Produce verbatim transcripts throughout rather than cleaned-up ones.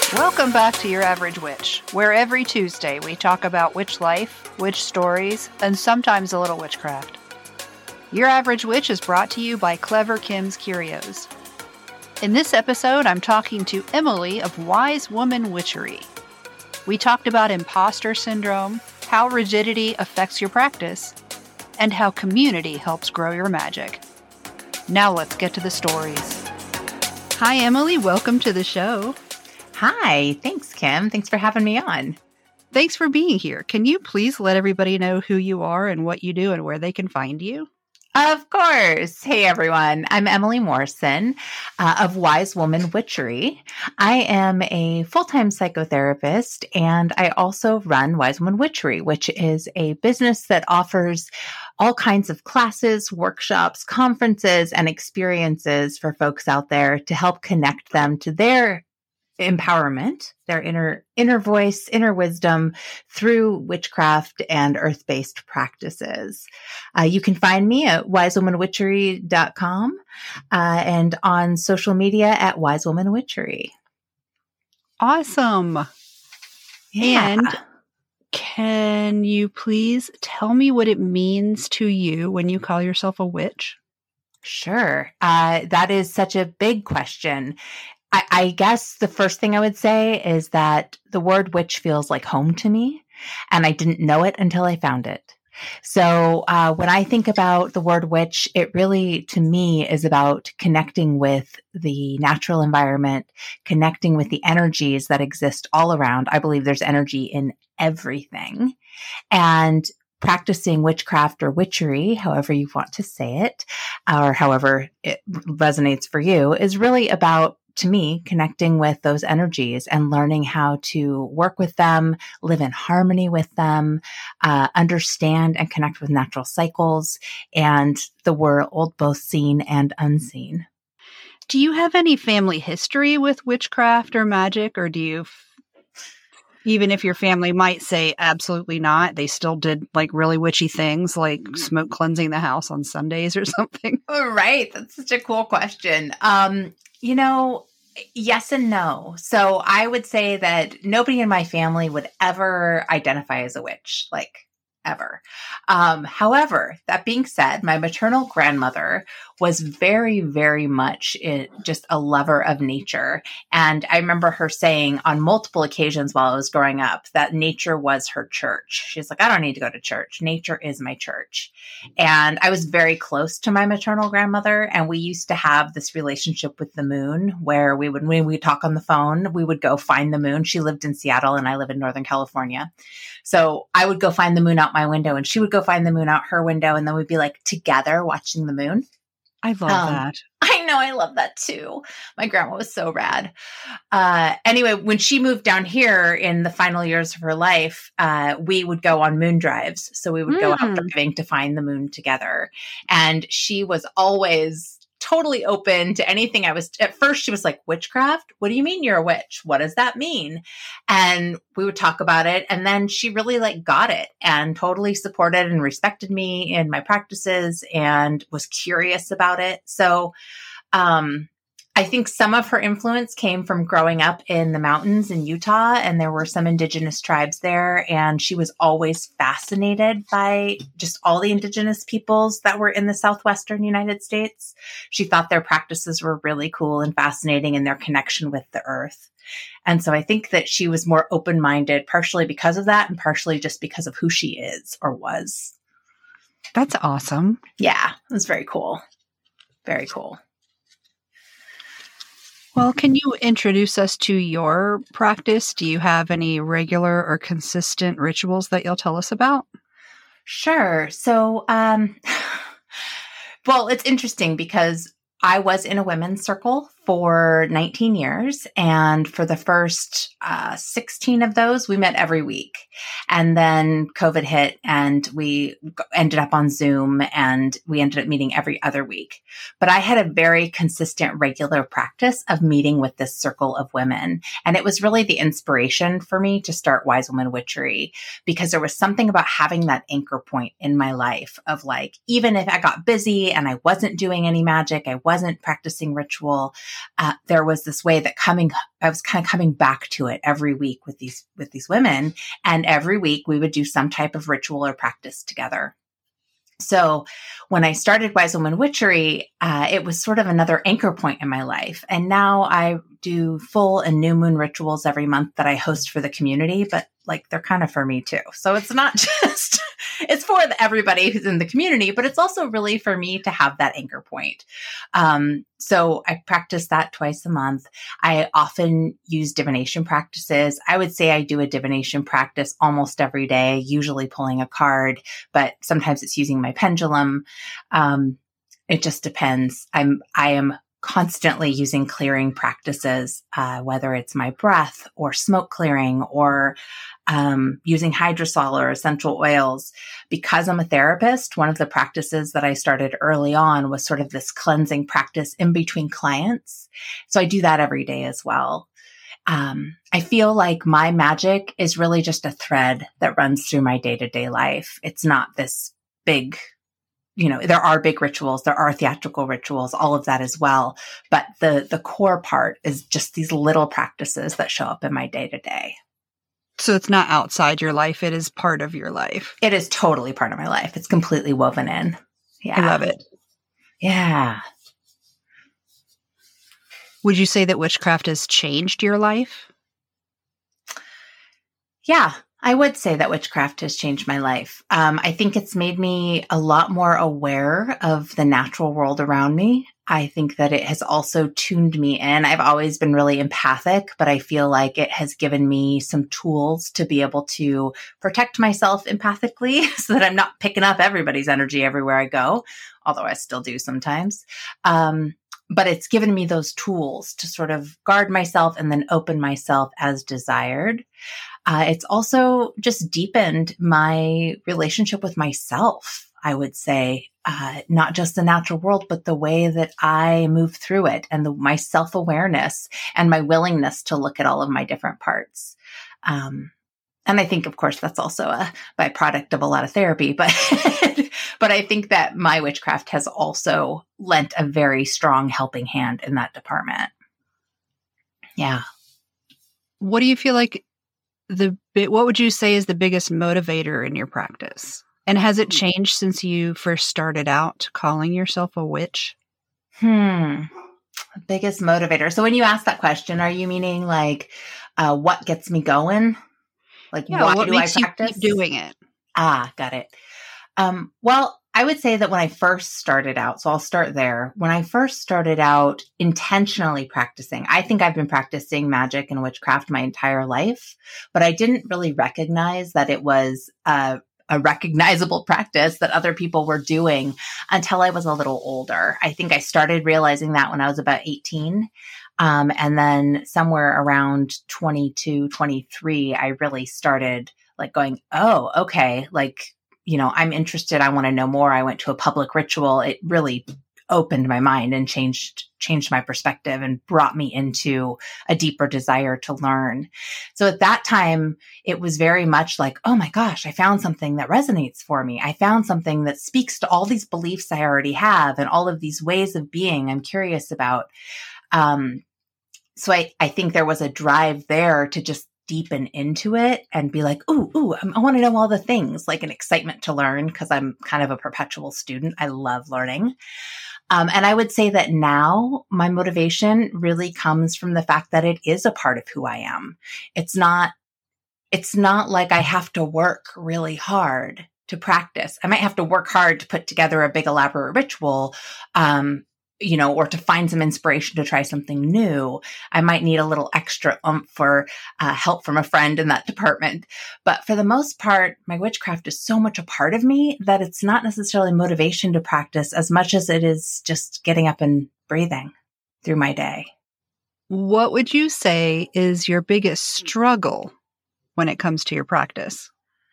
Welcome back to Your Average Witch, where every Tuesday we talk about witch life, witch stories, and sometimes a little witchcraft. Your Average Witch is brought to you by Clever Kim's Curios. In this episode, I'm talking to Emily of Wise Woman Witchery. We talked about imposter syndrome, how rigidity affects your practice, and how community helps grow your magic. Now let's get to the stories. Hi, Emily. Welcome to the show. Hi. Thanks, Kim. Thanks for having me on. Thanks for being here. Can you please let everybody know who you are and what you do and where they can find you? Of course. Hey, everyone. I'm Emily Morrison uh, of Wise Woman Witchery. I am a full-time psychotherapist, and I also run Wise Woman Witchery, which is a business that offers all kinds of classes, workshops, conferences, and experiences for folks out there to help connect them to their empowerment, their inner inner voice, inner wisdom through witchcraft and earth-based practices. Uh, you can find me at wise woman witchery dot com uh, and on social media at Wise Woman Witchery. Awesome. Yeah. And can you please tell me what it means to you when you call yourself a witch? Sure. Uh, that is such a big question. I, I guess the first thing I would say is that the word witch feels like home to me, and I didn't know it until I found it. So uh, when I think about the word witch, it really, to me, is about connecting with the natural environment, connecting with the energies that exist all around. I believe there's energy in everything. And practicing witchcraft or witchery, however you want to say it, or however it resonates for you, is really about, to me, connecting with those energies and learning how to work with them, live in harmony with them, uh, understand and connect with natural cycles and the world, both seen and unseen. Do you have any family history with witchcraft or magic, or do you, even if your family might say absolutely not, they still did like really witchy things like smoke cleansing the house on Sundays or something? All right. That's such a cool question. Um, You know, yes and no. So I would say that nobody in my family would ever identify as a witch, like ever. Um, however, that being said, my maternal grandmother was very, very much it, just a lover of nature. And I remember her saying on multiple occasions while I was growing up that nature was her church. She's like, I don't need to go to church. Nature is my church. And I was very close to my maternal grandmother. And we used to have this relationship with the moon where we would, when we talk on the phone, we would go find the moon. She lived in Seattle and I live in Northern California. So I would go find the moon out my window and she would go find the moon out her window. And then we'd be like together watching the moon. I love Um, that. I know. I love that too. My grandma was so rad. Uh, anyway, when she moved down here in the final years of her life, uh, we would go on moon drives. So we would go out Mm. driving to find the moon together. And she was always totally open to anything. I was, at first she was like, witchcraft? What do you mean you're a witch? What does that mean? And we would talk about it. And then she really like got it and totally supported and respected me in my practices and was curious about it. So, um, I think some of her influence came from growing up in the mountains in Utah, and there were some indigenous tribes there. And she was always fascinated by just all the indigenous peoples that were in the southwestern United States. She thought their practices were really cool and fascinating in their connection with the earth. And so I think that she was more open-minded, partially because of that and partially just because of who she is or was. That's awesome. Yeah, it was very cool. Very cool. Well, can you introduce us to your practice? Do you have any regular or consistent rituals that you'll tell us about? Sure. So, um, well, it's interesting because I was in a women's circle for nineteen years. And for the first uh, sixteen of those, we met every week. And then COVID hit and we ended up on Zoom and we ended up meeting every other week. But I had a very consistent, regular practice of meeting with this circle of women. And it was really the inspiration for me to start Wise Woman Witchery, because there was something about having that anchor point in my life of like, even if I got busy and I wasn't doing any magic, I wasn't practicing ritual, uh, there was this way that coming, I was kind of coming back to it every week with these, with these women. And every week we would do some type of ritual or practice together. So when I started Wise Woman Witchery, uh, it was sort of another anchor point in my life. And now I do full and new moon rituals every month that I host for the community, but like they're kind of for me too. So it's not just, it's for the, everybody who's in the community, but it's also really for me to have that anchor point. Um, so I practice that twice a month. I often use divination practices. I would say I do a divination practice almost every day, usually pulling a card, but sometimes it's using my pendulum. Um, it just depends. I'm, I am constantly using clearing practices, uh, whether it's my breath or smoke clearing or um, using hydrosol or essential oils. Because I'm a therapist, one of the practices that I started early on was sort of this cleansing practice in between clients. So I do that every day as well. Um, I feel like my magic is really just a thread that runs through my day-to-day life. It's not this big, you know, there are big rituals, there are theatrical rituals, all of that as well. But the the core part is just these little practices that show up in my day-to-day. So it's not outside your life. It is part of your life. It is totally part of my life. It's completely woven in. Yeah. I love it. Yeah. Would you say that witchcraft has changed your life? Yeah, I would say that witchcraft has changed my life. Um, I think it's made me a lot more aware of the natural world around me. I think that it has also tuned me in. I've always been really empathic, but I feel like it has given me some tools to be able to protect myself empathically so that I'm not picking up everybody's energy everywhere I go, although I still do sometimes. Um, but it's given me those tools to sort of guard myself and then open myself as desired. Uh, it's also just deepened my relationship with myself, I would say, uh, not just the natural world, but the way that I move through it and the, my self-awareness and my willingness to look at all of my different parts. Um, and I think, of course, that's also a byproduct of a lot of therapy, but, but I think that my witchcraft has also lent a very strong helping hand in that department. Yeah. What do you feel like the bit, what would you say is the biggest motivator in your practice? And has it changed since you first started out calling yourself a witch? Hmm. Biggest motivator. So when you ask that question, are you meaning like, uh, what gets me going? Like, yeah, why what do makes I practice? You keep doing it? Ah, got it. Um, well, I would say that when I first started out, so I'll start there. When I first started out intentionally practicing, I think I've been practicing magic and witchcraft my entire life, but I didn't really recognize that it was a, a recognizable practice that other people were doing until I was a little older. I think I started realizing that when I was about eighteen. Um, and then somewhere around twenty-two, twenty-three, I really started like going, oh, okay, like, you know, I'm interested. I want to know more. I went to a public ritual. It really opened my mind and changed, changed my perspective and brought me into a deeper desire to learn. So at that time, it was very much like, oh my gosh, I found something that resonates for me. I found something that speaks to all these beliefs I already have and all of these ways of being I'm curious about. Um, so I, I think there was a drive there to just deepen into it and be like, ooh, ooh, I want to know all the things, like an excitement to learn because I'm kind of a perpetual student. I love learning. Um, and I would say that now my motivation really comes from the fact that it is a part of who I am. It's not, it's not like I have to work really hard to practice. I might have to work hard to put together a big elaborate ritual, um, you know, or to find some inspiration to try something new. I might need a little extra oomph for uh, help from a friend in that department. But for the most part, my witchcraft is so much a part of me that it's not necessarily motivation to practice as much as it is just getting up and breathing through my day. What would you say is your biggest struggle when it comes to your practice?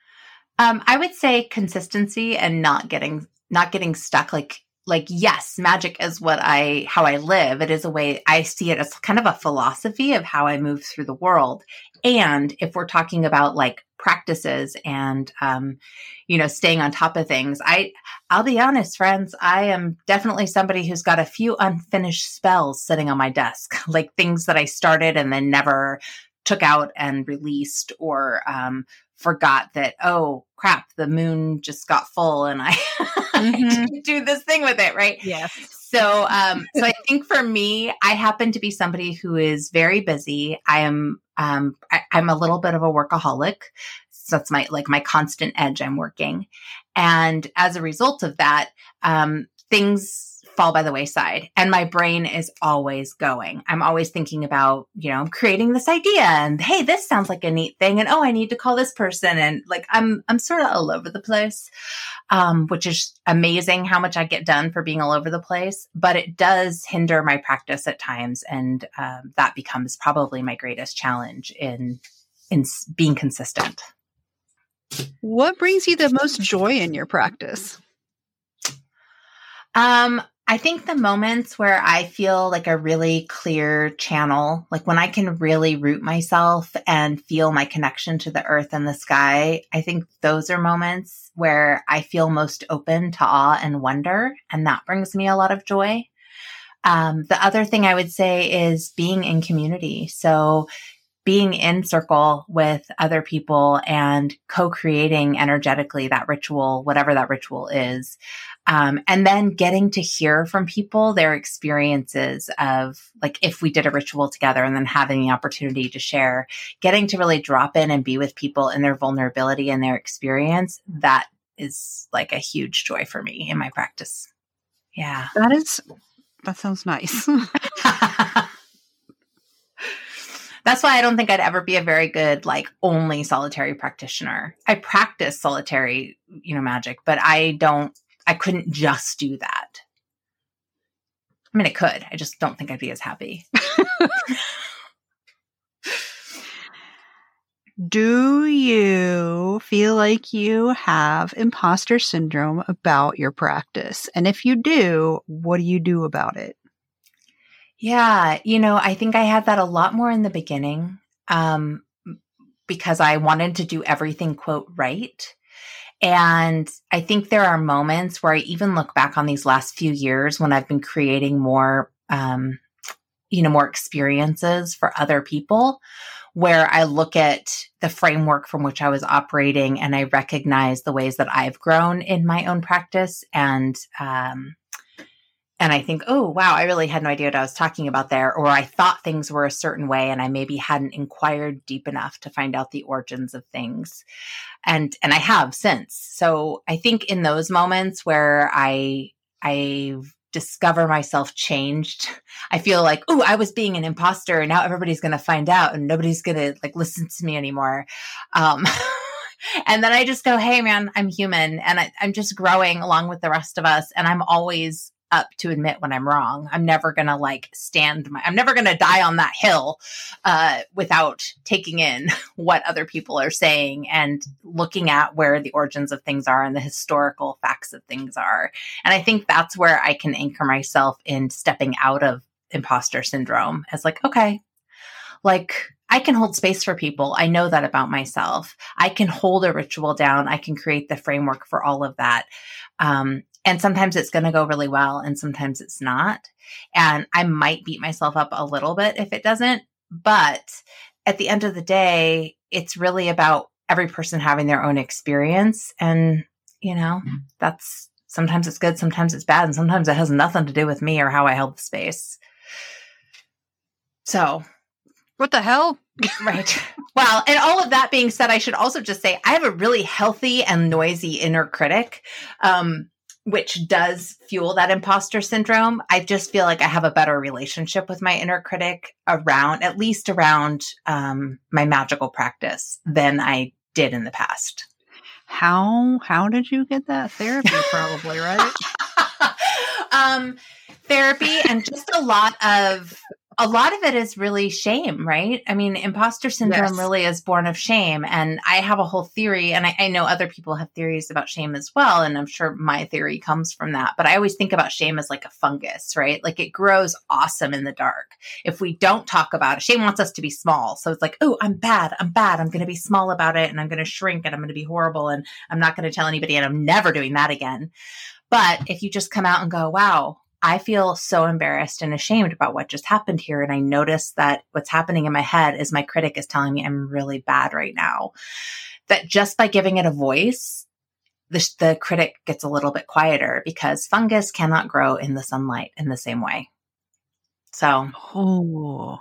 Um, I would say consistency and not getting, not getting stuck. Like, Like, yes, magic is what I, how I live. It is a way I see it as kind of a philosophy of how I move through the world. And if we're talking about like practices and, um, you know, staying on top of things. I, I'll be honest, friends, I am definitely somebody who's got a few unfinished spells sitting on my desk, like things that I started and then never took out and released, or, um, forgot that, oh crap, the moon just got full and I, mm-hmm. I didn't do this thing with it. Right. Yes. So, um, so I think for me, I happen to be somebody who is very busy. I am, um, I, I'm a little bit of a workaholic. So that's my, like my constant edge. I'm working. And as a result of that, um, things fall by the wayside and my brain is always going. I'm always thinking about, you know, I'm creating this idea and hey, this sounds like a neat thing. And oh, I need to call this person. And like, I'm, I'm sort of all over the place, um, which is amazing how much I get done for being all over the place, but it does hinder my practice at times. And, um, that becomes probably my greatest challenge in, in being consistent. What brings you the most joy in your practice? Um, I think the moments where I feel like a really clear channel, like when I can really root myself and feel my connection to the earth and the sky, I think those are moments where I feel most open to awe and wonder. And that brings me a lot of joy. Um, the other thing I would say is being in community. So being in circle with other people and co-creating energetically that ritual, whatever that ritual is. Um, and then getting to hear from people, their experiences of like, if we did a ritual together and then having the opportunity to share, getting to really drop in and be with people in their vulnerability and their experience. That is like a huge joy for me in my practice. Yeah. That is, that sounds nice. That's why I don't think I'd ever be a very good, like, only solitary practitioner. I practice solitary, you know, magic, but I don't, I couldn't just do that. I mean, I could. I just don't think I'd be as happy. Do you feel like you have imposter syndrome about your practice? And if you do, what do you do about it? Yeah, you know, I think I had that a lot more in the beginning, um, because I wanted to do everything, quote, right. And I think there are moments where I even look back on these last few years when I've been creating more, um, you know, more experiences for other people, where I look at the framework from which I was operating and I recognize the ways that I've grown in my own practice. And, um, And I think, oh, wow, I really had no idea what I was talking about there. Or I thought things were a certain way and I maybe hadn't inquired deep enough to find out the origins of things. And, and I have since. So I think in those moments where I, I discover myself changed, I feel like, oh, I was being an imposter and now everybody's going to find out and nobody's going to like listen to me anymore. Um, and then I just go, hey man, I'm human and I, I'm just growing along with the rest of us. And I'm always up to admit when I'm wrong. I'm never going to like stand my, I'm never going to die on that hill, uh, without taking in what other people are saying and looking at where the origins of things are and the historical facts of things are. And I think that's where I can anchor myself in stepping out of imposter syndrome as like, okay, like I can hold space for people. I know that about myself. I can hold a ritual down. I can create the framework for all of that. Um, And sometimes it's going to go really well and sometimes it's not. And I might beat myself up a little bit if it doesn't. But at the end of the day, it's really about every person having their own experience. And, you know, that's sometimes it's good, sometimes it's bad. And sometimes it has nothing to do with me or how I held the space. So. What the hell? Right. Well, and all of that being said, I should also just say I have a really healthy and noisy inner critic. Um, which does fuel that imposter syndrome. I just feel like I have a better relationship with my inner critic around, at least around um, my magical practice than I did in the past. How, how did you get that therapy? Probably, right? um, therapy and just a lot of a lot of it is really shame, right? I mean, imposter syndrome Yes. really is born of shame. And I have a whole theory, and I, I know other people have theories about shame as well. And I'm sure my theory comes from that. But I always think about shame as like a fungus, right? Like it grows awesome in the dark. If we don't talk about it, shame wants us to be small. So it's like, oh, I'm bad. I'm bad. I'm going to be small about it, and I'm going to shrink, and I'm going to be horrible, and I'm not going to tell anybody, and I'm never doing that again. But if you just come out and go, wow, I feel so embarrassed and ashamed about what just happened here. And I notice that what's happening in my head is my critic is telling me I'm really bad right now. That just by giving it a voice, the, the critic gets a little bit quieter, because fungus cannot grow in the sunlight in the same way. So, Oh,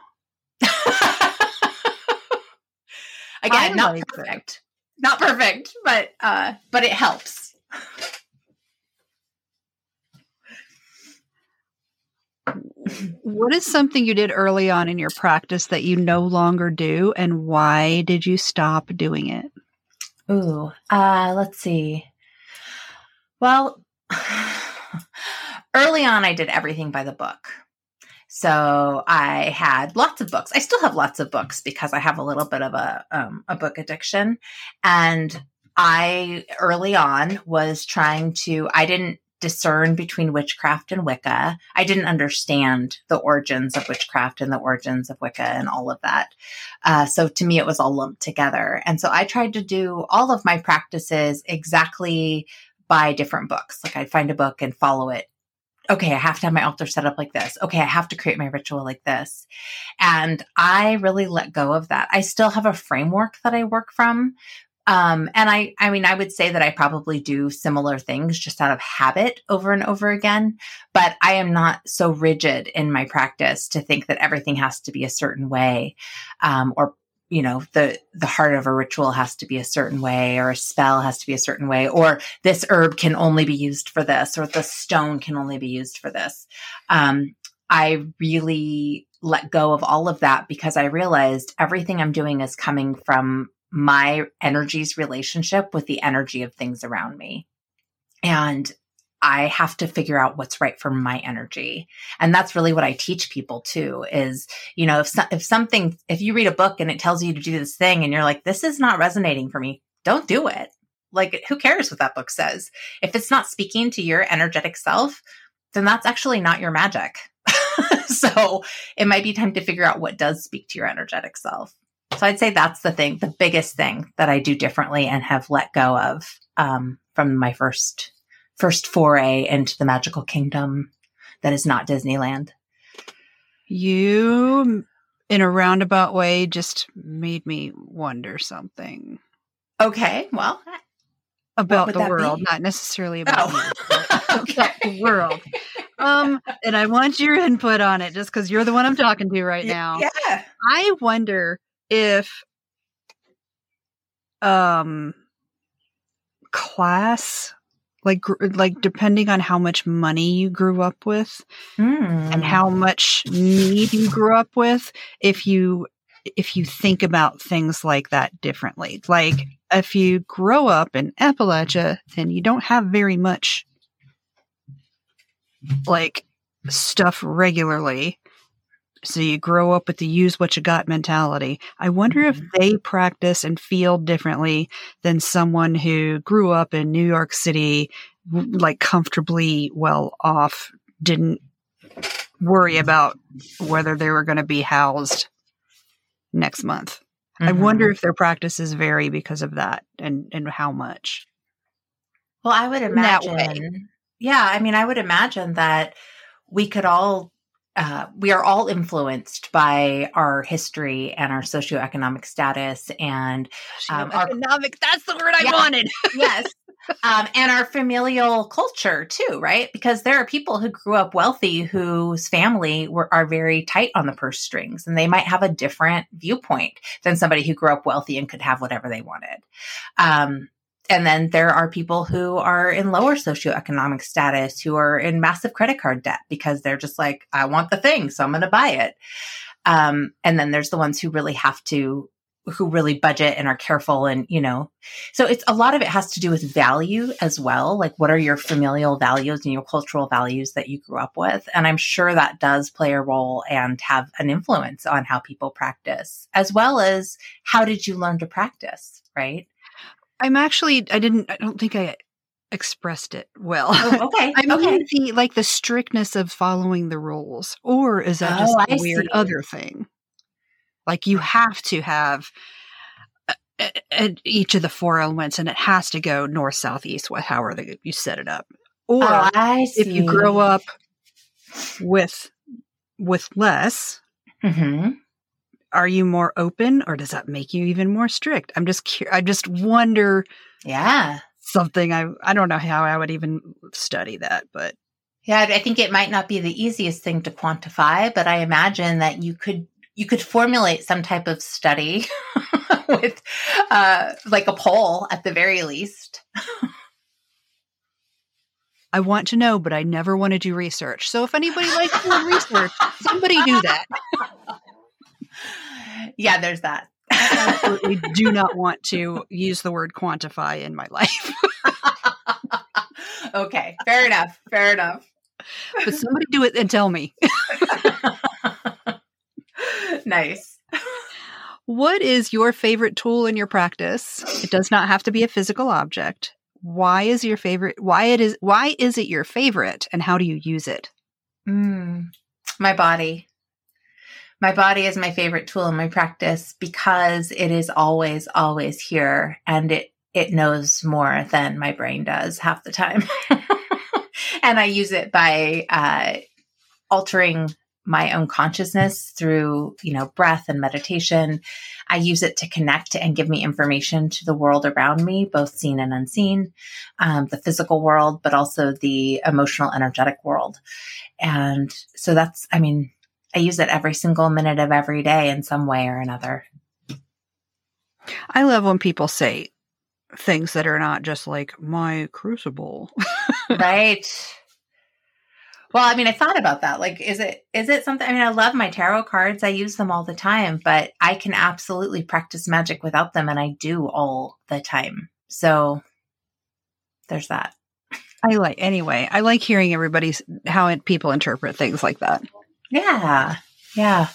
again, I not like perfect, not perfect, but, uh, but it helps. what is something you did early on in your practice that you no longer do, and why did you stop doing it? Ooh, uh, let's see. Well, early on, I did everything by the book. So I had lots of books. I still have lots of books because I have a little bit of a um, a book addiction. And I early on was trying to, I didn't discern between witchcraft and Wicca. I didn't understand the origins of witchcraft and the origins of Wicca and all of that. Uh, so to me, it was all lumped together. And so I tried to do all of my practices exactly by different books. Like I'd find a book and follow it. Okay, I have to have my altar set up like this. Okay, I have to create my ritual like this. And I really let go of that. I still have a framework that I work from. Um, and I, I mean, I would say that I probably do similar things just out of habit over and over again, but I am not so rigid in my practice to think that everything has to be a certain way, um, or you know, the, the heart of a ritual has to be a certain way, or a spell has to be a certain way, or this herb can only be used for this, or the stone can only be used for this. Um, I really let go of all of that because I realized everything I'm doing is coming from my energy's relationship with the energy of things around me. And I have to figure out what's right for my energy. And that's really what I teach people too, is, you know, if, so, if something, if you read a book and it tells you to do this thing and you're like, this is not resonating for me, don't do it. Like, who cares what that book says? If it's not speaking to your energetic self, then that's actually not your magic. So it might be time to figure out what does speak to your energetic self. So I'd say that's the thing, the biggest thing that I do differently and have let go of um, from my first first foray into the magical kingdom that is not Disneyland. You, in a roundabout way, just made me wonder something. Okay, well, about the that world, be? not necessarily about Oh. you, but Okay. about the world. Um, and I want your input on it just because you're the one I'm talking to right now. Yeah. I wonder if um class, like gr- like depending on how much money you grew up with Mm. and how much need you grew up with, if you if you think about things like that differently. Like if you grow up in Appalachia and you don't have very much like stuff regularly, so you grow up with the use what you got mentality. I wonder if they practice and feel differently than someone who grew up in New York City, like comfortably well off, didn't worry about whether they were going to be housed next month. Mm-hmm. I wonder if their practices vary because of that, and, and how much. Well, I would In that imagine, yeah, I mean, I would imagine that we could all, uh, we are all influenced by our history and our socioeconomic status and um, our Economic, that's the word I Yeah. wanted. yes. Um, and our familial culture too, right? Because there are people who grew up wealthy whose family were are very tight on the purse strings, and they might have a different viewpoint than somebody who grew up wealthy and could have whatever they wanted. Um, and then there are people who are in lower socioeconomic status who are in massive credit card debt because they're just like, I want the thing, so I'm going to buy it. Um, and then there's the ones who really have to who really budget and are careful. And, you know, so it's a lot of it has to do with value as well. Like, what are your familial values and your cultural values that you grew up with? And I'm sure that does play a role and have an influence on how people practice, as well as how did you learn to practice, right? I'm actually, I didn't, I don't think I expressed it well. Oh, okay. I mean, okay. the, like the strictness of following the rules, or is that just Oh, a I weird see. other thing? Like you have to have uh, uh, each of the four elements, and it has to go north, south, east, west, however you set it up. Or Oh, I see. if you grow up with with less, mm-hmm. are you more open, or does that make you even more strict? I'm just cu- I just wonder. Yeah. Something I I don't know how I would even study that, but yeah, I think it might not be the easiest thing to quantify, but I imagine that you could you could formulate some type of study with uh, like a poll at the very least. I want to know, but I never want to do research. So if anybody likes doing research, somebody do that. Yeah, there's that. I absolutely do not want to use the word quantify in my life. Okay, fair enough. Fair enough. But somebody do it and tell me. Nice. What is your favorite tool in your practice? It does not have to be a physical object. Why is your favorite? Why it is? Why is it your favorite? And how do you use it? Mm, my body. My body is my favorite tool in my practice because it is always, always here, and it it knows more than my brain does half the time. And I use it by uh, altering my own consciousness through, you know, breath and meditation. I use it to connect and give me information to the world around me, both seen and unseen, um, the physical world, but also the emotional, energetic world. And so that's, I mean, I use it every single minute of every day in some way or another. I love when people say things that are not just like my crucible. Right. Well, I mean, I thought about that. Like, is it, is it something, I mean, I love my tarot cards. I use them all the time, but I can absolutely practice magic without them. And I do all the time. So there's that. I like, anyway, I like hearing everybody's, how it, people interpret things like that. Yeah. Yeah.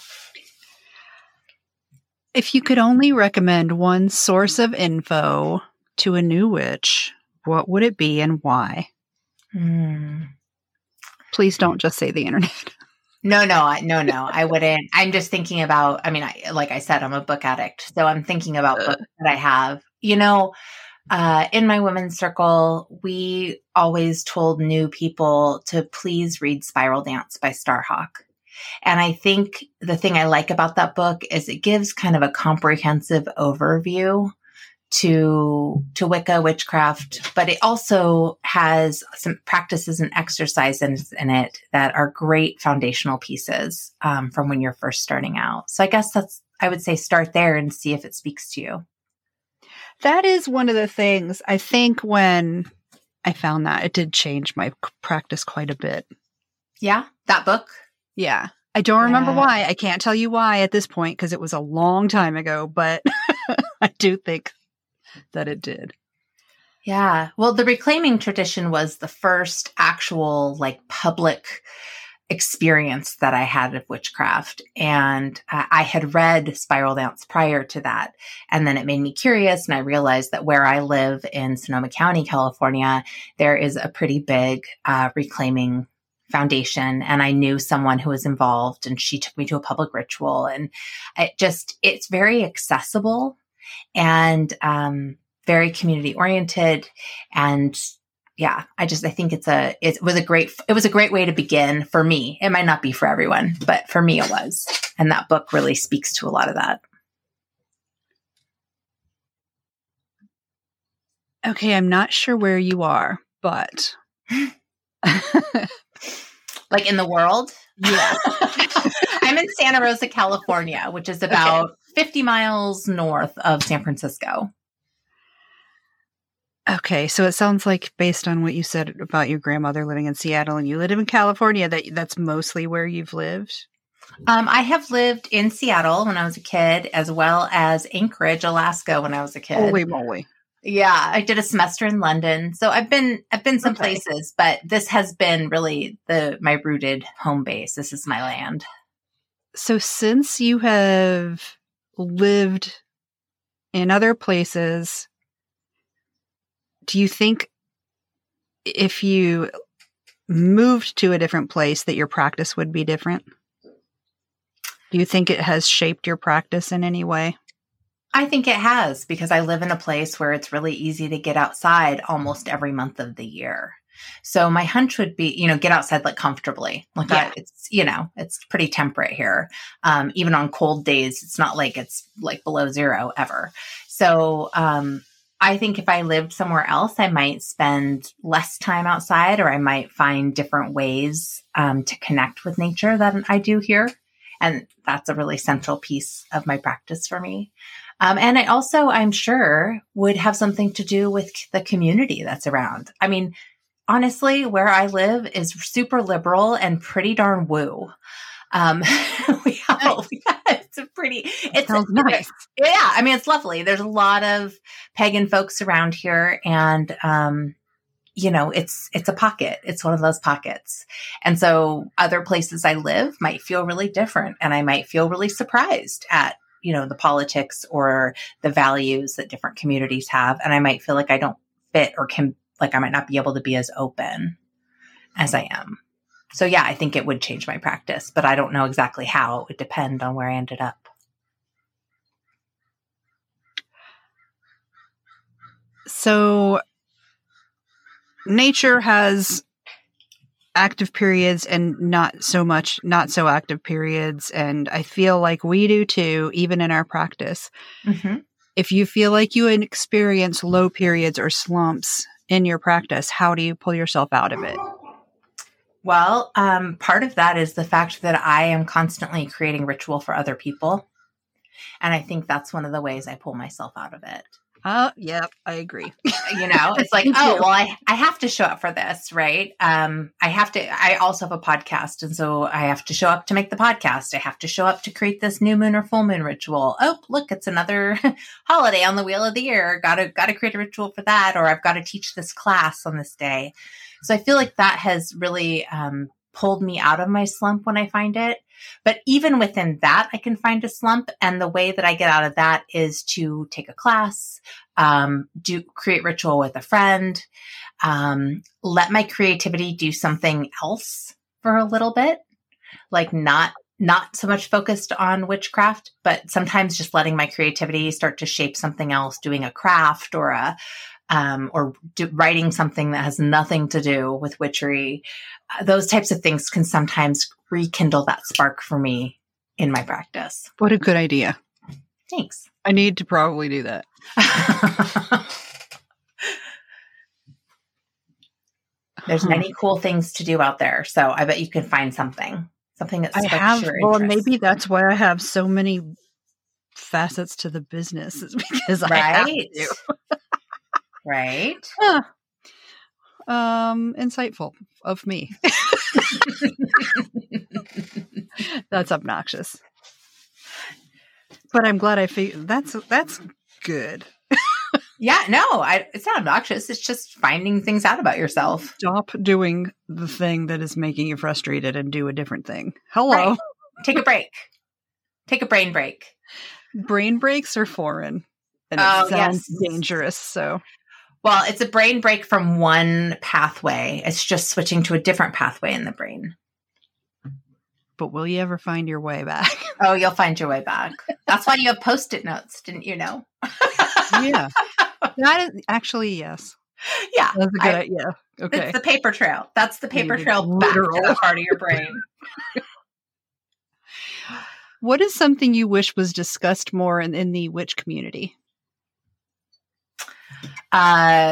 If you could only recommend one source of info to a new witch, what would it be and why? Hmm. Please don't just say the internet. No, no, I, no, no, I wouldn't. I'm just thinking about, I mean, I, like I said, I'm a book addict. So I'm thinking about books that I have, you know, uh, in my women's circle, we always told new people to please read Spiral Dance by Starhawk. And I think the thing I like about that book is it gives kind of a comprehensive overview to, to Wicca witchcraft, but it also has some practices and exercises in it that are great foundational pieces um, from when you're first starting out. So I guess that's, I would say start there and see if it speaks to you. That is one of the things I think when I found that it did change my practice quite a bit. Yeah. That book. Yeah. I don't remember Yeah. why. I can't tell you why at this point because it was a long time ago, but I do think that it did. Yeah. Well, the reclaiming tradition was the first actual like public experience that I had of witchcraft. And uh, I had read Spiral Dance prior to that. And then it made me curious. And I realized that where I live in Sonoma County, California, there is a pretty big uh, reclaiming foundation. And I knew someone who was involved and she took me to a public ritual. And it just, it's very accessible and um, very community oriented. And yeah, I just, I think it's a, it was a great, it was a great way to begin for me. It might not be for everyone, but for me it was. And that book really speaks to a lot of that. Okay. I'm not sure where you are, but. Like in the world? Yeah. I'm in Santa Rosa, California, which is about okay. fifty miles north of San Francisco. Okay, so it sounds like based on what you said about your grandmother living in Seattle and you live in California, that that's mostly where you've lived? Um, I have lived in Seattle when I was a kid, as well as Anchorage, Alaska when I was a kid. Holy moly. Yeah, I did a semester in London. So I've been I've been some Okay. places, but this has been really the my rooted home base. This is my land. So since you have lived in other places, do you think if you moved to a different place that your practice would be different? Do you think it has shaped your practice in any way? I think it has, because I live in a place where it's really easy to get outside almost every month of the year. So my hunch would be, you know, get outside like comfortably. Like Yeah. I, it's, you know, it's pretty temperate here. Um, even on cold days, it's not like it's like below zero ever. So um, I think if I lived somewhere else, I might spend less time outside, or I might find different ways um, to connect with nature than I do here. And that's a really central piece of my practice for me. Um, and it also, I'm sure, would have something to do with the community that's around. I mean, honestly, where I live is super liberal and pretty darn woo. Um, we have, it's a pretty, it sounds nice. Yeah, I mean, it's lovely. There's a lot of pagan folks around here, and um, you know, it's it's a pocket. It's one of those pockets. And so other places I live might feel really different, and I might feel really surprised at, you know, the politics or the values that different communities have. And I might feel like I don't fit, or can, like I might not be able to be as open as I am. So yeah, I think it would change my practice, but I don't know exactly how. It would depend on where I ended up. So nature has active periods and not so much, not so active periods. And I feel like we do too, even in our practice. Mm-hmm. If you feel like you experience low periods or slumps in your practice, how do you pull yourself out of it? Well, um, part of that is the fact that I am constantly creating ritual for other people. And I think that's one of the ways I pull myself out of it. Uh, yeah, I agree. You know, it's like, oh, well, I, I have to show up for this, right? Um, I have to, I also have a podcast. And so I have to show up to make the podcast. I have to show up to create this new moon or full moon ritual. Oh, look, it's another holiday on the wheel of the year. Gotta, gotta create a ritual for that. Or I've got to teach this class on this day. So I feel like that has really um, pulled me out of my slump when I find it. But even within that, I can find a slump. And the way that I get out of that is to take a class, um, do create ritual with a friend, um, let my creativity do something else for a little bit, like not not so much focused on witchcraft, but sometimes just letting my creativity start to shape something else, doing a craft or a Um, or do, writing something that has nothing to do with witchery. Uh, those types of things can sometimes rekindle that spark for me in my practice. What a good idea. Thanks. I need to probably do that. There's many cool things to do out there. So I bet you can find something, something that I sparks have, your well, interest. maybe that's why I have so many facets to the business, is because I have Right. to. Right. Huh. Um, insightful of me. That's obnoxious. But I'm glad I figured that's that's good. Yeah, no, I, it's not obnoxious. It's just finding things out about yourself. Stop doing the thing that is making you frustrated and do a different thing. Hello. Right. Take a break. Take a brain break. Brain breaks are foreign. And it Oh, sounds yes. dangerous, so. Well, it's a brain break from one pathway. It's just switching to a different pathway in the brain. But will you ever find your way back? Oh, you'll find your way back. That's why you have Post-it notes, didn't you know? Yeah. That is actually, yes. Yeah. That's a good I- idea. Okay. It's the paper trail. That's the paper Needed trail back to literal. the heart of your brain. What is something you wish was discussed more in, in the witch community? Uh,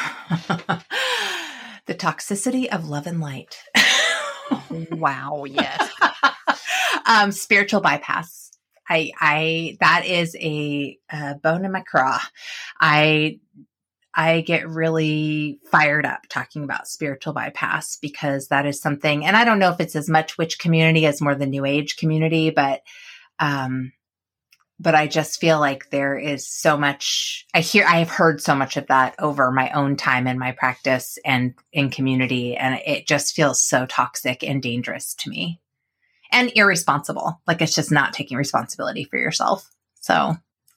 the toxicity of love and light. Wow, yes. um, spiritual bypass. I, I, that is a, a bone in my craw. I, I get really fired up talking about spiritual bypass because that is something, and I don't know if it's as much witch community as more the new age community, but, um, but I just feel like there is so much, I hear, I have heard so much of that over my own time in my practice and in community. And it just feels so toxic and dangerous to me and irresponsible. Like it's just not taking responsibility for yourself. So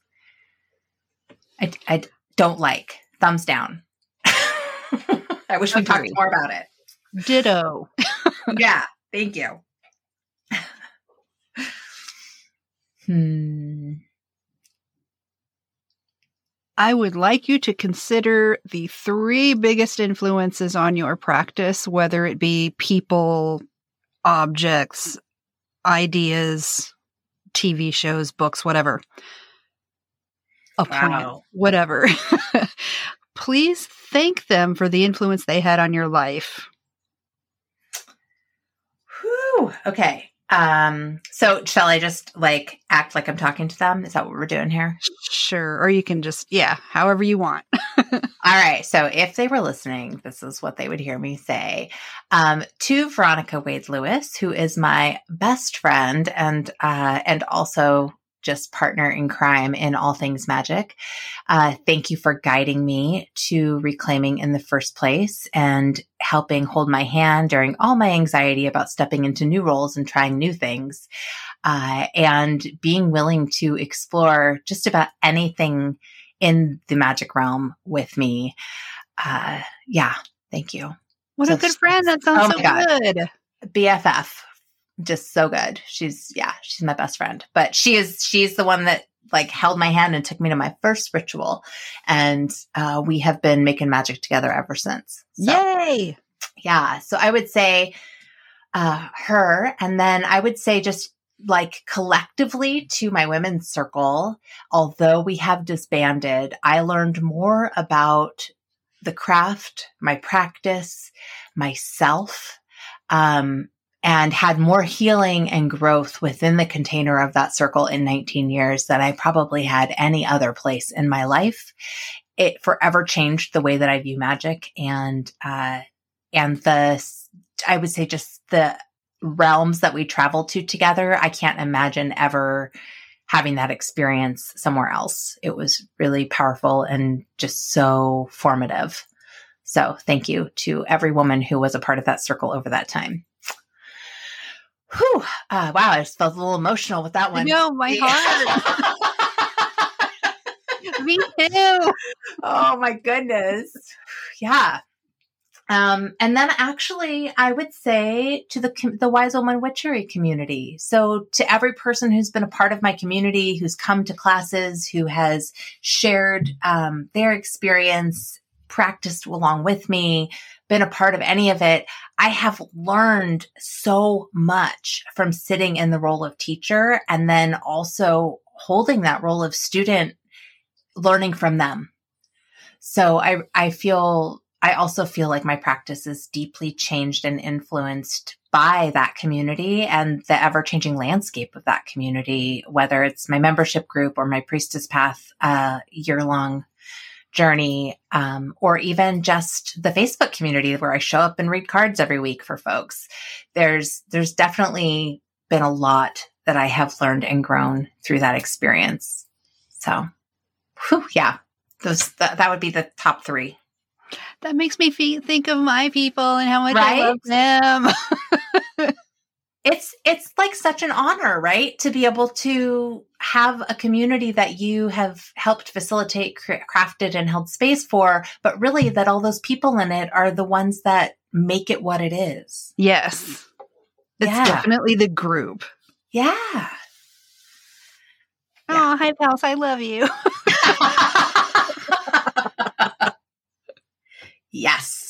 I, I don't like. Thumbs down. I wish we talked more about it. Ditto. Yeah. Thank you. Hmm. I would like you to consider the three biggest influences on your practice, whether it be people, objects, ideas, T V shows, books, whatever. A plant, Wow. whatever. Please thank them for the influence they had on your life. Whew. Okay. Um, so shall I just like act like I'm talking to them? Is that what we're doing here? Sure. Or you can just, yeah, however you want. All right. So if they were listening, this is what they would hear me say. Um, to Veronica Wade Lewis, who is my best friend and, uh, and also just partner in crime in all things magic. Uh, thank you for guiding me to reclaiming in the first place and helping hold my hand during all my anxiety about stepping into new roles and trying new things, uh, and being willing to explore just about anything in the magic realm with me. Uh, yeah, thank you. What So a good friend. That sounds oh so my God. good. B F F. Just so good. She's, yeah, she's my best friend, but she is, she's the one that like held my hand and took me to my first ritual. And, uh, we have been making magic together ever since. So, Yay. yeah. So I would say, uh, her, and then I would say just like collectively to my women's circle, although we have disbanded, I learned more about the craft, my practice, myself, um, and had more healing and growth within the container of that circle in nineteen years than I probably had any other place in my life. It forever changed the way that I view magic and, uh, and the, I would say just the realms that we traveled to together. I can't imagine ever having that experience somewhere else. It was really powerful and just so formative. So thank you to every woman who was a part of that circle over that time. Whew. Uh, wow, I just felt a little emotional with that one. No, my heart. Me too. Oh my goodness. Yeah. Um, and then actually I would say to the, the Wise Woman Witchery community. So to every person who's been a part of my community, who's come to classes, who has shared, um, their experience, practiced along with me, been a part of any of it, I have learned so much from sitting in the role of teacher and then also holding that role of student, learning from them. So I, I feel, I also feel like my practice is deeply changed and influenced by that community and the ever-changing landscape of that community, whether it's my membership group or my Priestess Path, uh, year-long journey, um, or even just the Facebook community where I show up and read cards every week for folks. There's, there's definitely been a lot that I have learned and grown through that experience. So, whew, yeah, those, th- that would be the top three. That makes me fe- think of my people and how much Right? I love them. It's, it's like such an honor, right? To be able to have a community that you have helped facilitate, cra- crafted and held space for, but really that all those people in it are the ones that make it what it is. Yes. It's Yeah. definitely the group. Yeah. Oh, hi, pals. I love you. Yes.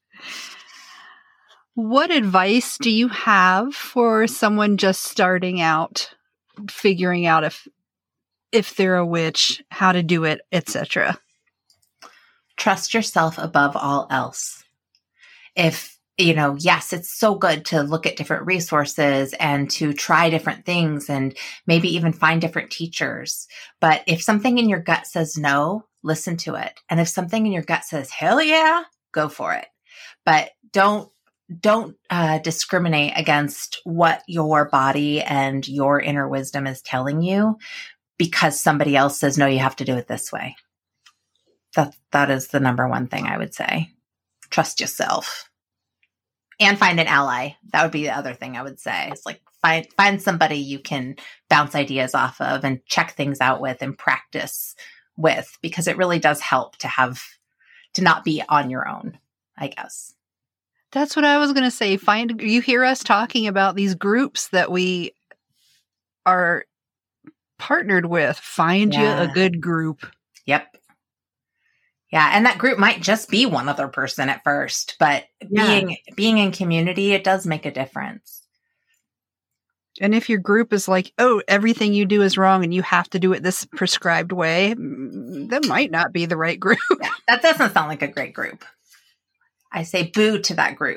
What advice do you have for someone just starting out, figuring out if if they're a witch, how to do it, et cetera? Trust yourself above all else. If, you know, yes, it's so good to look at different resources and to try different things and maybe even find different teachers. But if something in your gut says no, listen to it. And if something in your gut says, hell yeah, go for it. But don't, don't uh, discriminate against what your body and your inner wisdom is telling you because somebody else says, no, you have to do it this way. That, that is the number one thing I would say. Trust yourself and find an ally. That would be the other thing I would say. It's like find, find somebody you can bounce ideas off of and check things out with and practice with, because it really does help to have, to not be on your own, I guess. That's what I was going to say. Find, you hear us talking about these groups that we are partnered with. Find Yeah. you a good group. Yep. Yeah. And that group might just be one other person at first, but Yeah. being, being in community, it does make a difference. And if your group is like, oh, everything you do is wrong and you have to do it this prescribed way, mm, that might not be the right group. Yeah, that doesn't sound like a great group. I say boo to that group.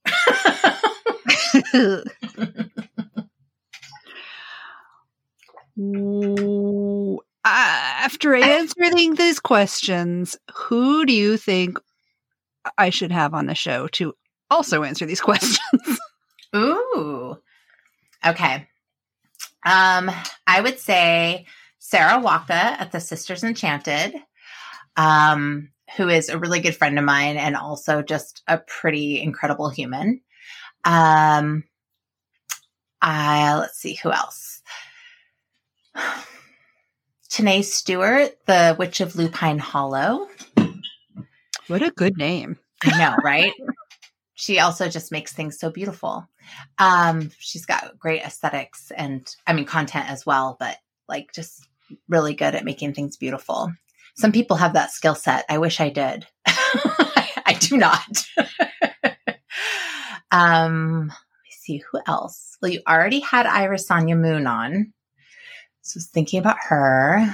Ooh, after answering these questions, who do you think I should have on the show to also answer these questions? Ooh. Okay. Um, I would say Sarah Waka at the Sisters Enchanted, um, who is a really good friend of mine and also just a pretty incredible human. Um, I, let's see, who else? Tanae Stewart, the Witch of Lupine Hollow. What a good name. I know, right? She also just makes things so beautiful. Um, she's got great aesthetics and, I mean, content as well, but like just really good at making things beautiful. Some people have that skill set. I wish I did. I do not. um, let me see, who else? Well, you already had Iris Sonia Moon on. So I was thinking about her.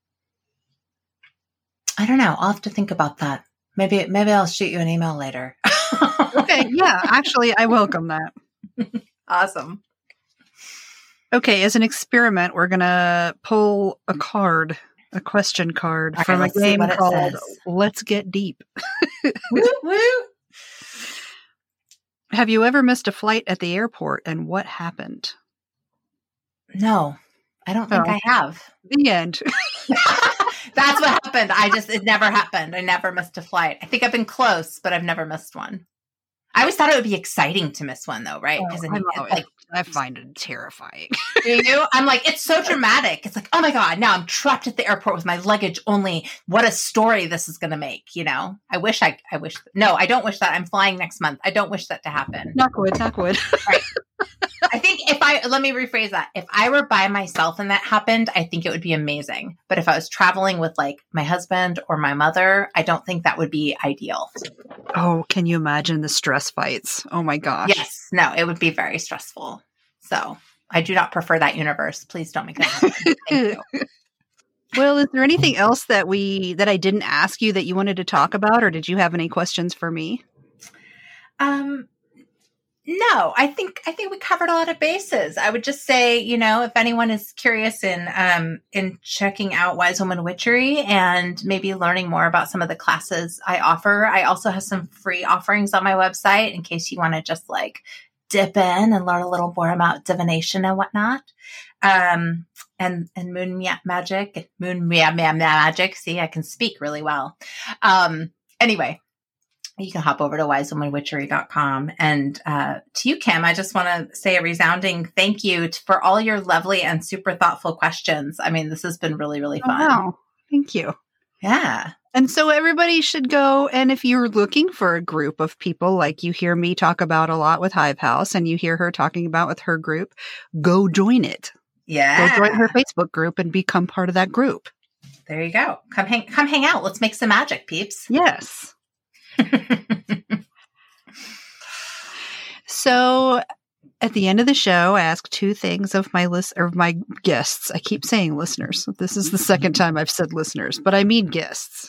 I don't know. I'll have to think about that. Maybe, maybe I'll shoot you an email later. Okay. Yeah. Actually, I welcome that. Awesome. Okay. As an experiment, we're going to pull a card, a question card All from right, a game called says. Let's Get Deep. Woo, woo. Have you ever missed a flight at the airport and what happened? No, I don't think Oh. I have. The end. That's what happened. I just, it never happened. I never missed a flight. I think I've been close, but I've never missed one. I always thought it would be exciting to miss one though, right? Because Oh, then I you love get, like, it. I find it terrifying. do you? I'm like, it's so dramatic. It's like, oh my God, now I'm trapped at the airport with my luggage only. What a story this is going to make, you know? I wish I, I wish, no, I don't wish that. I'm flying next month. I don't wish that to happen. Knock wood, knock wood. Right. I think if I, let me rephrase that. If I were by myself and that happened, I think it would be amazing. But if I was traveling with like my husband or my mother, I don't think that would be ideal. Oh, can you imagine the stress fights? Oh my gosh. Yes. No, it would be very stressful. So I do not prefer that universe. Please don't make that happen. Thank you. Well, is there anything else that we, that I didn't ask you that you wanted to talk about, or did you have any questions for me? Um, No, I think I think we covered a lot of bases. I would just say, you know, if anyone is curious in um in checking out Wise Woman Witchery and maybe learning more about some of the classes I offer, I also have some free offerings on my website in case you want to just like dip in and learn a little more about divination and whatnot. Um, and and moon ma- magic, moon ma- ma- magic. See, I can speak really well. Um, anyway. You can hop over to wise woman witchery dot com. And uh, to you, Kim, I just want to say a resounding thank you t- for all your lovely and super thoughtful questions. I mean, this has been really, really fun. Oh, wow. Thank you. Yeah. And so everybody should go. And if you're looking for a group of people like you hear me talk about a lot with Hive House and you hear her talking about with her group, go join it. Yeah. Go join her Facebook group and become part of that group. There you go. Come hang, come hang out. Let's make some magic, peeps. Yes. So at the end of the show, I ask two things of my list or my guests. I keep saying listeners. This is the second time I've said listeners, but I mean guests.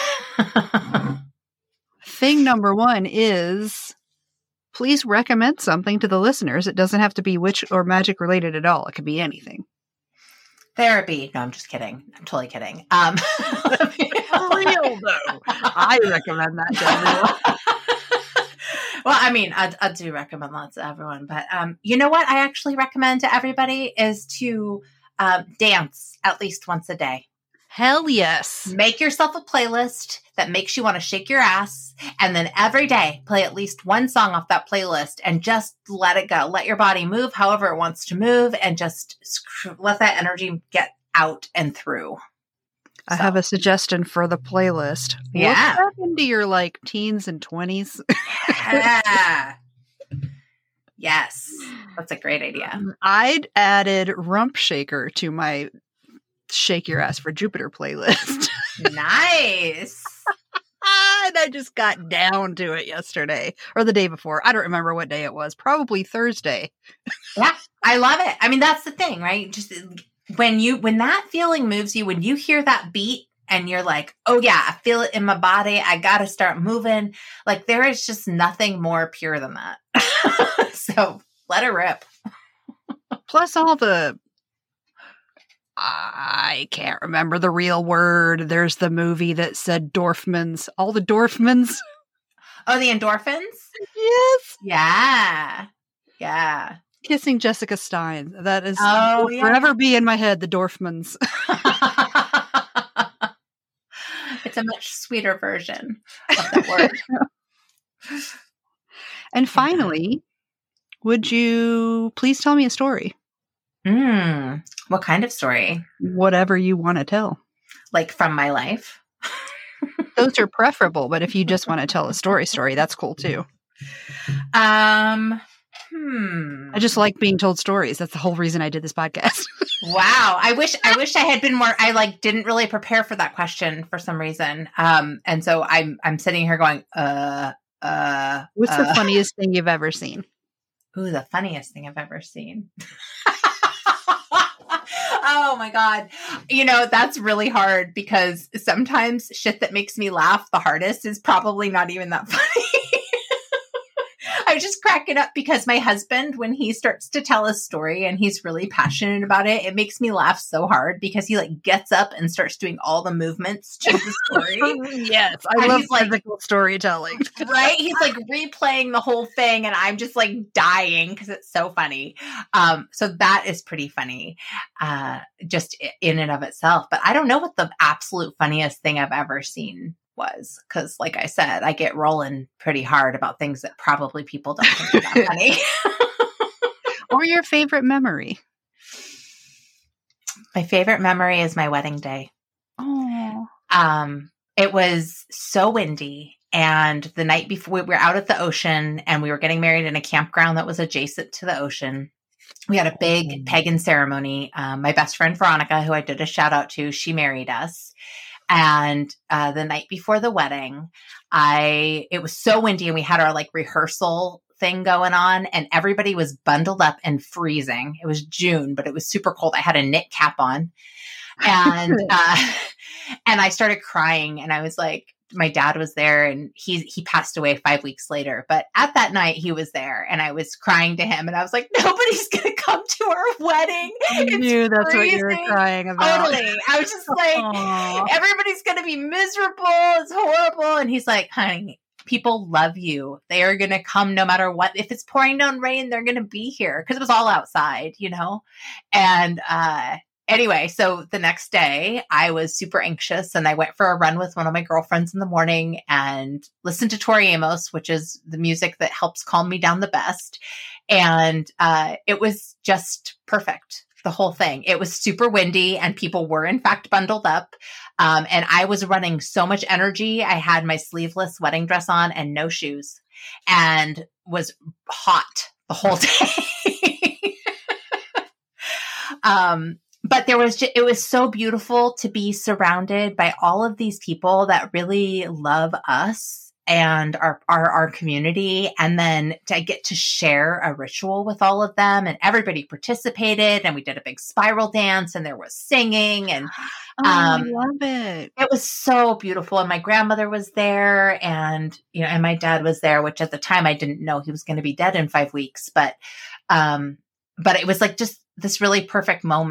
Thing number one is please recommend something to the listeners. It doesn't have to be witch or magic related at all. It could be anything. Therapy. No, I'm just kidding. I'm totally kidding. Um, For real, though. I recommend that to everyone. Well, I mean, I, I do recommend that to everyone, but um, you know what I actually recommend to everybody is to uh, dance at least once a day. Hell yes. Make yourself a playlist that makes you want to shake your ass, and then every day play at least one song off that playlist and just let it go. Let your body move however it wants to move, and just let that energy get out and through. I so. have a suggestion for the playlist. Yeah. Look back into your like teens and twenties. Yeah. Yes. That's a great idea. I'd added Rump Shaker to my Shake Your Ass for Jupiter playlist. Nice. And I just got down to it yesterday or the day before. I don't remember what day it was. Probably Thursday. Yeah. I love it. I mean, that's the thing, right? Just when you, when that feeling moves you, when you hear that beat and you're like, oh yeah, I feel it in my body. I got to start moving. Like there is just nothing more pure than that. So let it rip. Plus all the, I can't remember the real word. There's the movie that said Dorfmans. All the Dorfmans. Oh, the endorphins? Yes. Yeah. Yeah. Kissing Jessica Stein. That is oh, will yeah. forever be in my head, the Dorfmans. It's a much sweeter version of that word. And finally, would you please tell me a story? Mm, what kind of story? Whatever you want to tell. Like from my life? Those are preferable, but if you just want to tell a story story, that's cool too. Um, hmm. I just like being told stories. That's the whole reason I did this podcast. Wow. I wish, I wish I had been more, I like didn't really prepare for that question for some reason. Um, and so I'm, I'm sitting here going, uh, uh, what's uh, the funniest thing you've ever seen? Ooh, the funniest thing I've ever seen. Oh my God. You know, that's really hard because sometimes shit that makes me laugh the hardest is probably not even that funny. I just crack it up because my husband, when he starts to tell a story and he's really passionate about it, it makes me laugh so hard because he like gets up and starts doing all the movements to the story. Yes. I and love he's like, physical storytelling. Right? He's like replaying the whole thing and I'm just like dying because it's so funny. Um, so that is pretty funny, uh, just in and of itself. But I don't know what the absolute funniest thing I've ever seen was, because like I said, I get rolling pretty hard about things that probably people don't think are that funny. Or your favorite memory? My favorite memory is my wedding day. Oh, um, it was so windy, and the night before we were out at the ocean, and we were getting married in a campground that was adjacent to the ocean. We had a big oh. pagan ceremony. Um, my best friend Veronica, who I did a shout out to, she married us. And uh, the night before the wedding, I it was so windy and we had our like rehearsal thing going on and everybody was bundled up and freezing. It was June, but it was super cold. I had a knit cap on and uh, and I started crying and I was like, my dad was there and he he passed away five weeks later. But at that night he was there and I was crying to him and I was like, nobody's going to come to our wedding. I it's knew that's freezing. what you were crying about. Totally. I was just like, Aww. Everybody's going to be miserable. It's horrible. And he's like, honey, people love you. They are going to come no matter what. If it's pouring down rain, they're going to be here because it was all outside, you know? And, uh, Anyway, so the next day I was super anxious and I went for a run with one of my girlfriends in the morning and listened to Tori Amos, which is the music that helps calm me down the best. And uh, it was just perfect, the whole thing. It was super windy and people were in fact bundled up. Um, and I was running so much energy. I had my sleeveless wedding dress on and no shoes and was hot the whole day. um, But there was just, it was so beautiful to be surrounded by all of these people that really love us and our, our, our community. And then to get to share a ritual with all of them and everybody participated and we did a big spiral dance and there was singing and, oh, um, I love it. It was so beautiful. And my grandmother was there and, you know, and my dad was there, which at the time I didn't know he was going to be dead in five weeks, but, um, but it was like just this really perfect moment.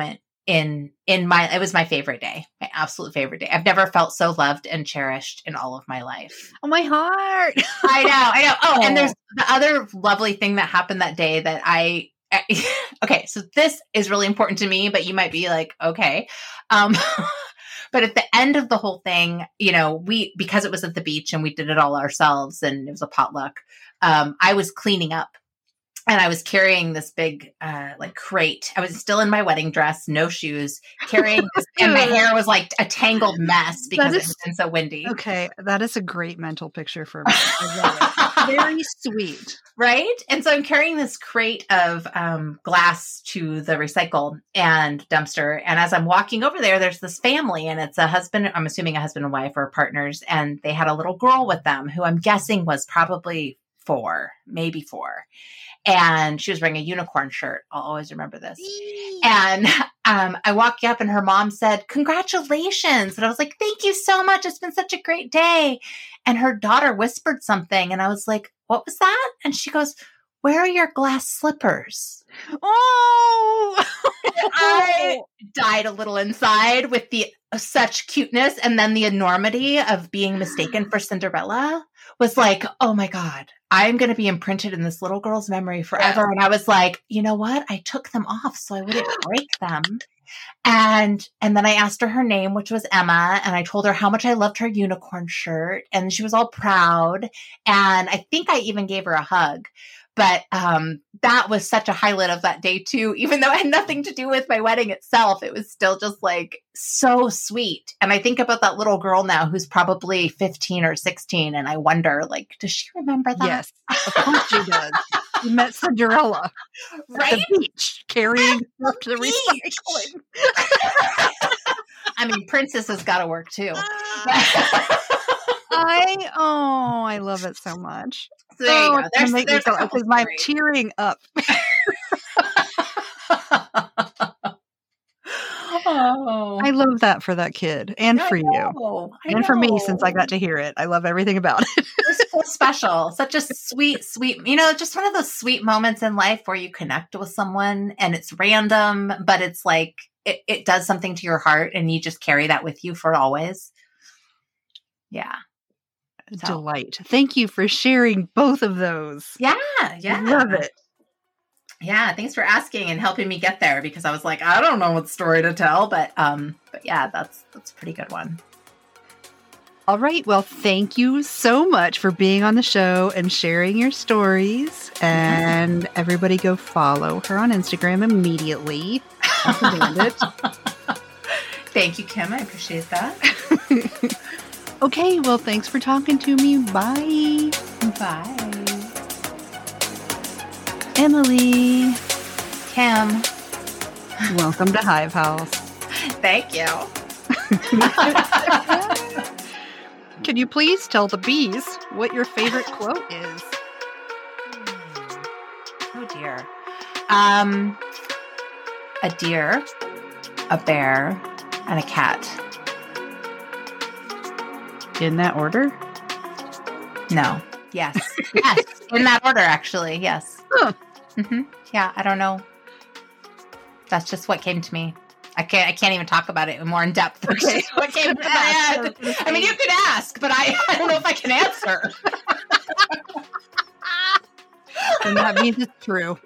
in in my it was my favorite day, my absolute favorite day. I've never felt so loved and cherished in all of my life. Oh, my heart. I know, I know. Oh, and there's the other lovely thing that happened that day that I okay, so this is really important to me, but you might be like, okay. Um But at the end of the whole thing, you know, we, because it was at the beach and we did it all ourselves and it was a potluck, um, I was cleaning up and I was carrying this big, uh, like crate. I was still in my wedding dress, no shoes, carrying this, and my hair was like a tangled mess because is, it had been so windy. Okay. That is a great mental picture for me. I love it. Very sweet. Right? And so I'm carrying this crate of um, glass to the recycle and dumpster. And as I'm walking over there, there's this family and it's a husband, I'm assuming a husband and wife or partners. And they had a little girl with them who I'm guessing was probably four, maybe four. And she was wearing a unicorn shirt. I'll always remember this. And um, I walked up and her mom said, congratulations. And I was like, thank you so much. It's been such a great day. And her daughter whispered something. And I was like, what was that? And she goes, where are your glass slippers? Oh, I died a little inside with the such cuteness. And then the enormity of being mistaken for Cinderella was like, oh my God, I'm going to be imprinted in this little girl's memory forever. Yeah. And I was like, you know what? I took them off so I wouldn't break them. And, and then I asked her her name, which was Emma. And I told her how much I loved her unicorn shirt. And she was all proud. And I think I even gave her a hug. But um, that was such a highlight of that day too, even though it had nothing to do with my wedding itself. It was still just like so sweet. And I think about that little girl now who's probably fifteen or sixteen. And I wonder, like, does she remember that? Yes, of course she does. You met Cinderella right? at the beach, carrying her to the recycling. I mean, Princess has got to work too. I, oh, I love it so much. So there you oh, go. There's, there's so, because I'm tearing up. Oh. I love that for that kid and I for know, you I and know. for me, since I got to hear it. I love everything about it. It's so special. Such a sweet, sweet, you know, just one of those sweet moments in life where you connect with someone and it's random, but it's like, it, it does something to your heart and you just carry that with you for always. Yeah. So. Delight. Thank you for sharing both of those. Yeah. Yeah. Love it. Yeah. Thanks for asking and helping me get there because I was like, I don't know what story to tell, but, um, but yeah, that's, that's a pretty good one. All right. Well, thank you so much for being on the show and sharing your stories. And yeah. Everybody go follow her on Instagram immediately. Thank you, Kim. I appreciate that. Okay, well, thanks for talking to me. Bye. Bye. Emily. Kim. Welcome to Hive House. Thank you. Can you please tell the bees what your favorite quote is? Oh, dear. Um, a deer, a bear, and a cat. In that order? No. Yes. Yes. In that order, actually. Yes. Huh. Mm-hmm. Yeah. I don't know. That's just what came to me. I can't. I can't even talk about it more in depth. Okay. What came to my head? I mean, you could ask, but I, I don't know if I can answer. And that means it's true.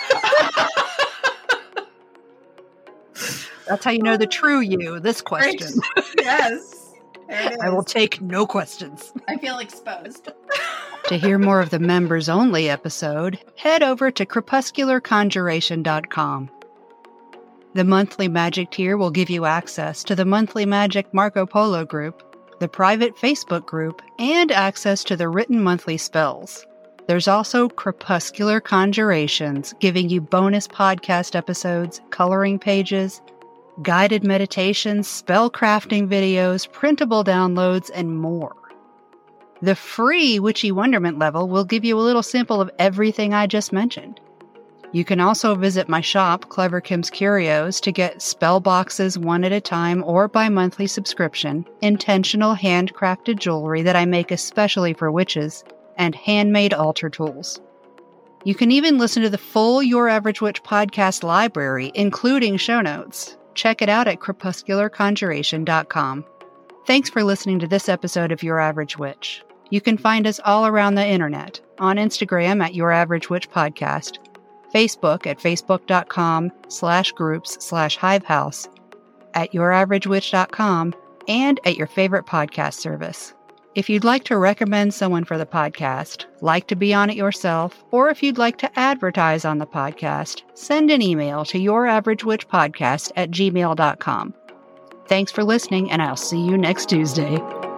That's how you know the true you. This question. Right. Yes. I will take no questions. I feel exposed. To hear more of the members only episode, head over to crepuscular conjuration dot com. The monthly magic tier will give you access to the monthly magic Marco Polo group, the private Facebook group, and access to the written monthly spells. There's also Crepuscular Conjurations, giving you bonus podcast episodes, coloring pages, guided meditations, spell crafting videos, printable downloads, and more. The free Witchy Wonderment level will give you a little sample of everything I just mentioned. You can also visit my shop, Clever Kim's Curios, to get spell boxes one at a time or by monthly subscription, intentional handcrafted jewelry that I make especially for witches, and handmade altar tools. You can even listen to the full Your Average Witch podcast library, including show notes. check it out at crepuscular conjuration dot com. Thanks for listening to this episode of Your Average Witch. You can find us all around the internet, on Instagram at Your Average Witch Podcast, Facebook at facebook.com slash groups slash hivehouse, at your average witch dot com, and at your favorite podcast service. If you'd like to recommend someone for the podcast, like to be on it yourself, or if you'd like to advertise on the podcast, send an email to youraveragewitchpodcast at gmail dot com. Thanks for listening, and I'll see you next Tuesday.